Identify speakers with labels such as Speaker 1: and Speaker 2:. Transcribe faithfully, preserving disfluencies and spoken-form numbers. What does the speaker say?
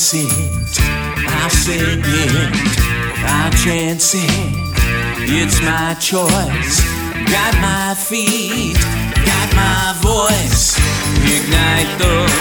Speaker 1: dance it, I'll sing it, I'll chance it. It's my choice. Got my feet, got my voice. Ignite the